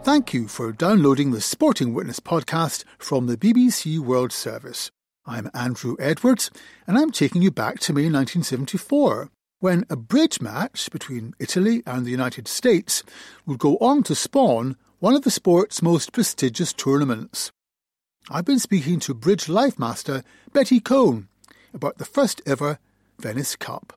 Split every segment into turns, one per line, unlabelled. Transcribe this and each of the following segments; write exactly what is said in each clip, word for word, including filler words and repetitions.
Thank you for downloading the Sporting Witness podcast from the B B C World Service. I'm Andrew Edwards, and I'm taking you back to May nineteen seventy-four, when a bridge match between Italy and the United States would go on to spawn one of the sport's most prestigious tournaments. I've been speaking to Bridge Life Master Betty Cohn about the first ever Venice Cup.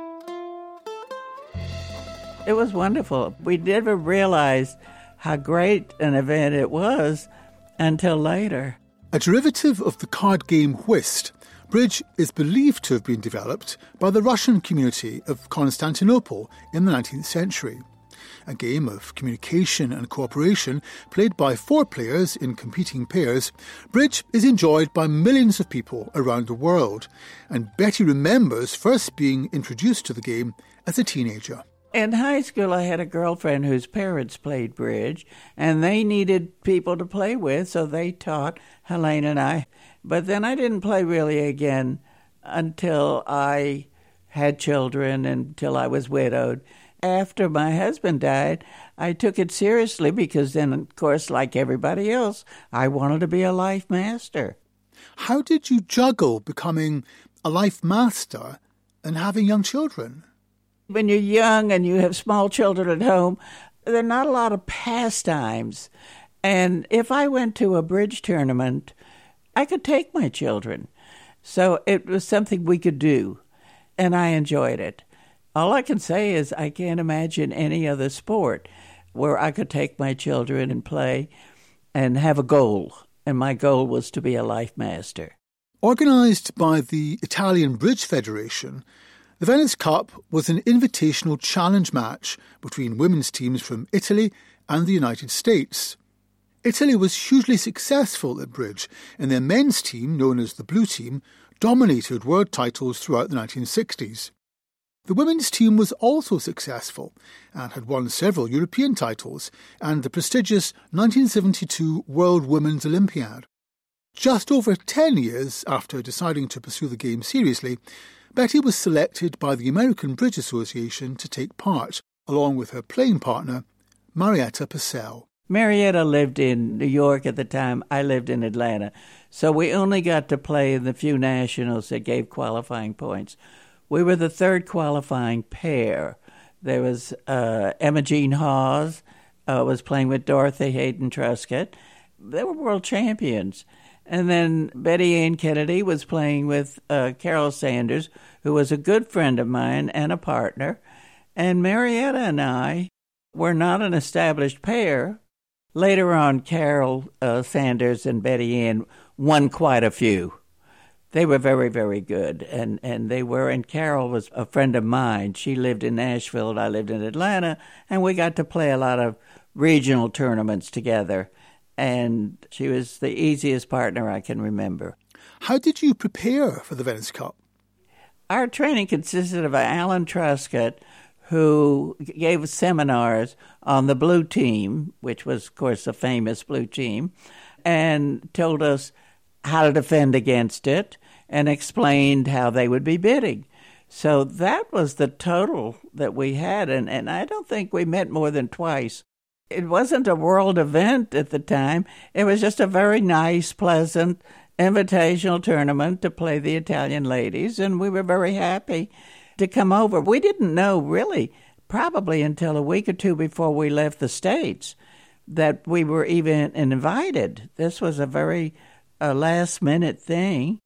It was wonderful. We never realized how great an event it was until later.
A derivative of the card game whist, bridge is believed to have been developed by the Russian community of Constantinople in the nineteenth century. A game of communication and cooperation played by four players in competing pairs, bridge is enjoyed by millions of people around the world, and Betty remembers first being introduced to the game as a teenager.
In high school, I had a girlfriend whose parents played bridge, and they needed people to play with, so they taught Helene and I. But then I didn't play really again until I had children, until I was widowed. After my husband died, I took it seriously because then, of course, like everybody else, I wanted to be a life master.
How did you juggle becoming a life master and having young children?
When you're young and you have small children at home, there are not a lot of pastimes. And if I went to a bridge tournament, I could take my children. So it was something we could do, and I enjoyed it. All I can say is I can't imagine any other sport where I could take my children and play and have a goal. And my goal was to be a life master.
Organised by the Italian Bridge Federation, the Venice Cup was an invitational challenge match between women's teams from Italy and the United States. Italy was hugely successful at bridge, and their men's team, known as the Blue Team, dominated world titles throughout the nineteen sixties. The women's team was also successful and had won several European titles and the prestigious nineteen seventy-two World Women's Olympiad. Just over ten years after deciding to pursue the game seriously, Betty was selected by the American Bridge Association to take part, along with her playing partner, Marietta Purcell.
Marietta lived in New York at the time. I lived in Atlanta. So we only got to play in the few nationals that gave qualifying points. We were the third qualifying pair. There was uh, Emma Jean Hawes, uh, was playing with Dorothy Hayden Truscott. They were world champions. And then Betty Ann Kennedy was playing with uh, Carol Sanders, who was a good friend of mine and a partner. And Marietta and I were not an established pair. Later on, Carol uh, Sanders and Betty Ann won quite a few. They were very, very good. And, and they were, and Carol was a friend of mine. She lived in Nashville and I lived in Atlanta, and we got to play a lot of regional tournaments together. And she was the easiest partner I can remember.
How did you prepare for the Venice Cup?
Our training consisted of Alan Truscott, who gave seminars on the Blue Team, which was, of course, a famous Blue Team, and told us how to defend against it and explained how they would be bidding. So that was the total that we had, and, and I don't think we met more than twice. It wasn't a world event at the time. It was just a very nice, pleasant, invitational tournament to play the Italian ladies, and we were very happy to come over. We didn't know, really, probably until a week or two before we left the States, that we were even invited. This was a very uh, last-minute thing.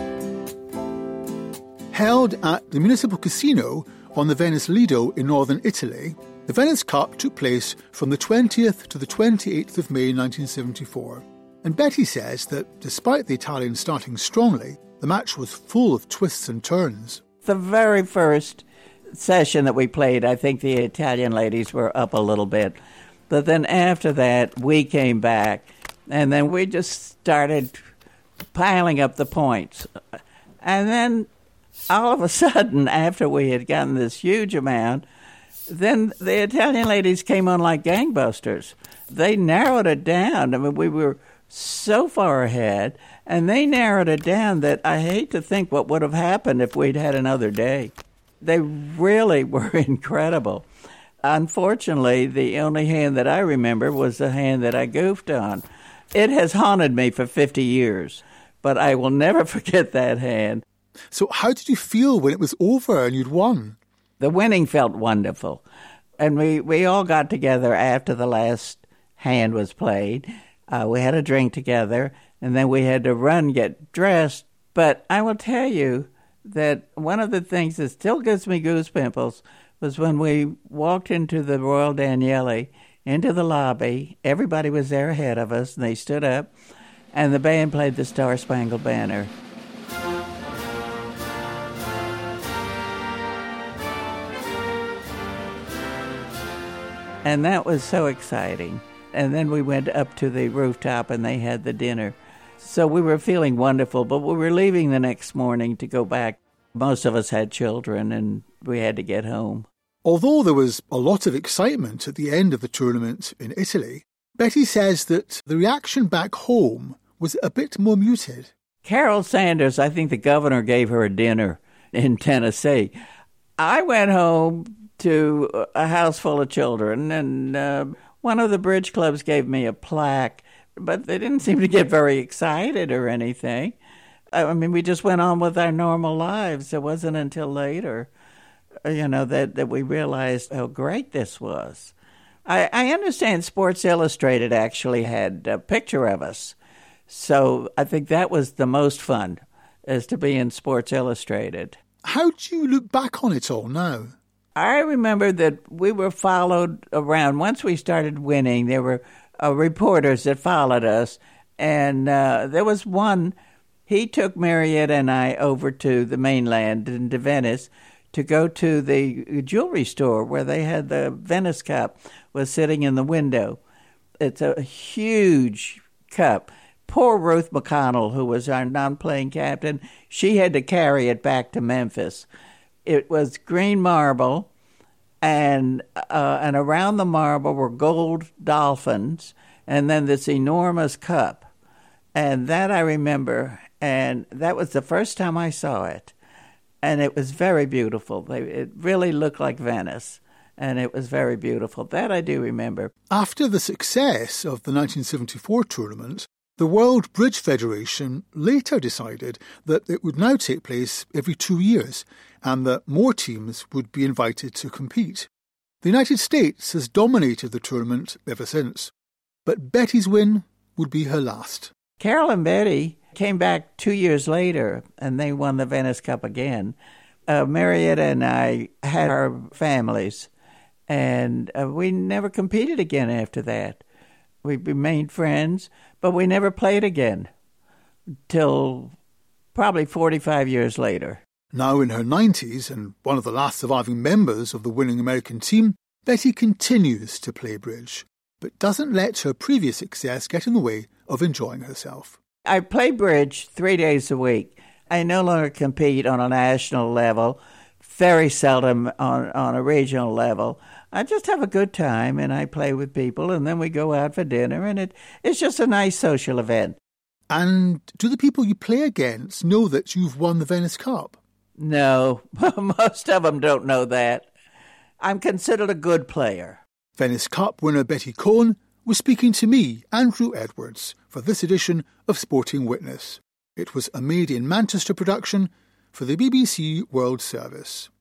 Held at the Municipal Casino on the Venice Lido in northern Italy, the Venice Cup took place from the twentieth to the twenty-eighth of May nineteen seventy-four. And Betty says that despite the Italians starting strongly, the match was full of twists and turns.
The very first session that we played, I think the Italian ladies were up a little bit. But then after that, we came back, and then we just started piling up the points. And then all of a sudden, after we had gotten this huge amount, then the Italian ladies came on like gangbusters. They narrowed it down. I mean, we were so far ahead, and they narrowed it down that I hate to think what would have happened if we'd had another day. They really were incredible. Unfortunately, the only hand that I remember was the hand that I goofed on. It has haunted me for fifty years, but I will never forget that hand.
So how did you feel when it was over and you'd won?
The winning felt wonderful. And we, we all got together after the last hand was played. Uh, we had a drink together, and then we had to run, get dressed. But I will tell you that one of the things that still gives me goose pimples was when we walked into the Royal Danieli, into the lobby. Everybody was there ahead of us, and they stood up, and the band played the Star Spangled Banner. And that was so exciting. And then we went up to the rooftop, and they had the dinner. So we were feeling wonderful, but we were leaving the next morning to go back. Most of us had children, and we had to get home.
Although there was a lot of excitement at the end of the tournament in Italy, Betty says that the reaction back home was a bit more muted.
Carol Sanders, I think the governor gave her a dinner in Tennessee. I went home to a house full of children, and uh, one of the bridge clubs gave me a plaque, but they didn't seem to get very excited or anything. I mean, we just went on with our normal lives. It wasn't until later, you know, that, that we realized how great this was. I, I understand Sports Illustrated actually had a picture of us. So I think that was the most fun, is to be in Sports Illustrated.
How do you look back on it all now?
I remember that we were followed around. Once we started winning, there were uh, reporters that followed us. And uh, there was one, he took Marietta and I over to the mainland and to Venice to go to the jewelry store where they had the Venice Cup, was sitting in the window. It's a huge cup. Poor Ruth McConnell, who was our non-playing captain, she had to carry it back to Memphis. It was green marble, and uh, and around the marble were gold dolphins, and then this enormous cup. And that I remember, and that was the first time I saw it. And it was very beautiful. It really looked like Venice, and it was very beautiful. That I do remember.
After the success of the nineteen seventy-four tournament, the World Bridge Federation later decided that it would now take place every two years and that more teams would be invited to compete. The United States has dominated the tournament ever since, but Betty's win would be her last.
Carol and Betty came back two years later, and they won the Venice Cup again. Uh, Marietta and I had our families, and uh, we never competed again after that. We remained friends, but we never played again till probably forty-five years later.
Now in her nineties and one of the last surviving members of the winning American team, Betty continues to play bridge, but doesn't let her previous success get in the way of enjoying herself.
I play bridge three days a week. I no longer compete on a national level, very seldom on, on a regional level. I just have a good time, and I play with people, and then we go out for dinner, and it, it's just a nice social event.
And do the people you play against know that you've won the Venice Cup?
No, most of them don't know that. I'm considered a good player.
Venice Cup winner Betty Cohn was speaking to me, Andrew Edwards, for this edition of Sporting Witness. It was a Made in Manchester production for the B B C World Service.